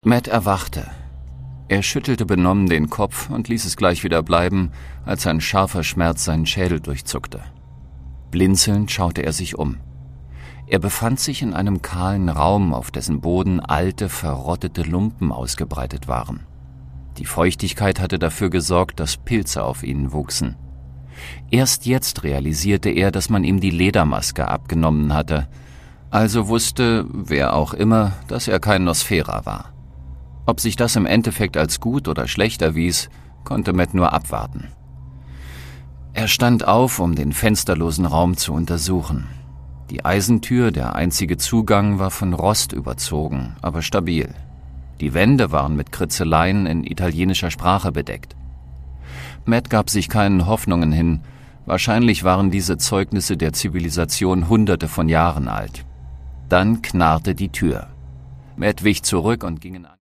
Matt erwachte. Er schüttelte benommen den Kopf und ließ es gleich wieder bleiben, als ein scharfer Schmerz seinen Schädel durchzuckte. Blinzelnd schaute er sich um. Er befand sich in einem kahlen Raum, auf dessen Boden alte, verrottete Lumpen ausgebreitet waren. Die Feuchtigkeit hatte dafür gesorgt, dass Pilze auf ihnen wuchsen. Erst jetzt realisierte er, dass man ihm die Ledermaske abgenommen hatte. Also wusste, wer auch immer, dass er kein Nosfera war. Ob sich das im Endeffekt als gut oder schlecht erwies, konnte Matt nur abwarten. Er stand auf, um den fensterlosen Raum zu untersuchen. Die Eisentür, der einzige Zugang, war von Rost überzogen, aber stabil. Die Wände waren mit Kritzeleien in italienischer Sprache bedeckt. Matt gab sich keinen Hoffnungen hin. Wahrscheinlich waren diese Zeugnisse der Zivilisation Hunderte von Jahren alt. Dann knarrte die Tür. Matt wich zurück und ging in